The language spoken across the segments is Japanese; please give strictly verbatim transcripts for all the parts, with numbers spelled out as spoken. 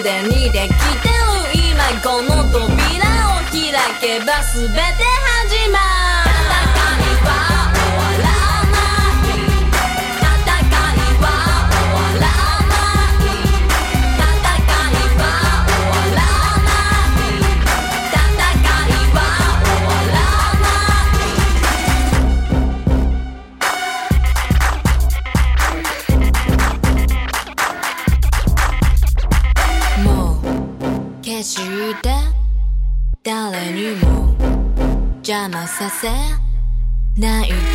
でにできてる今この扉を開けば全て始まる戦いは終わらない戦いは終わらない戦いは終わらない戦いは終わらないもう決して誰にも邪魔させないから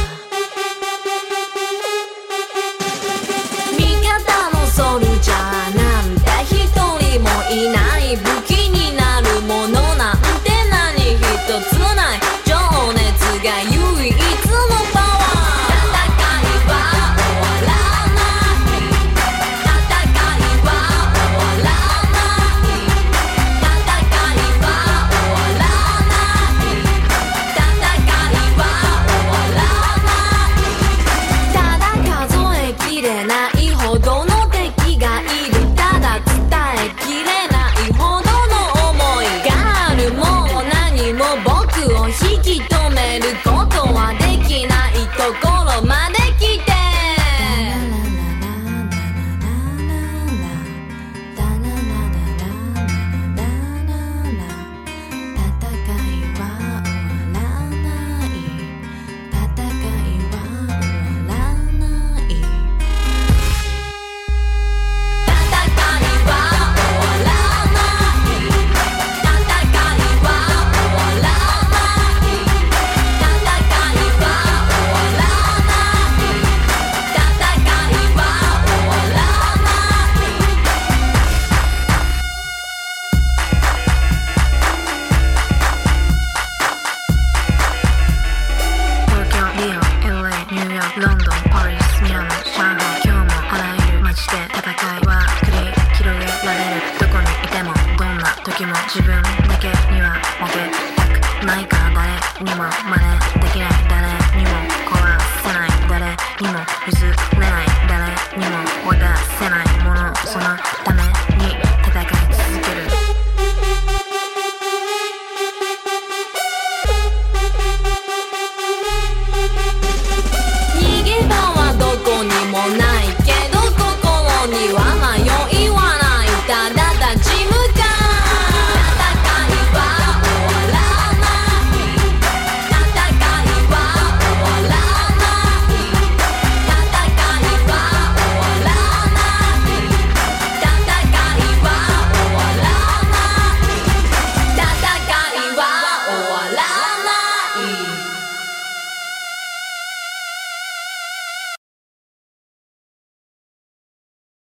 味方のソルジャーなんて一人もいない武器になるものなんて何一つもない情熱が唯一のパワー戦いは終わらない戦いは終わらない戦いは終わらない戦いは終わらないただ数えきれないほどの敵がいるただ伝えきれないほどの思いがあるもう何も僕を引き止めることはできないところまで来て自分だけには負けたくないから誰にも真似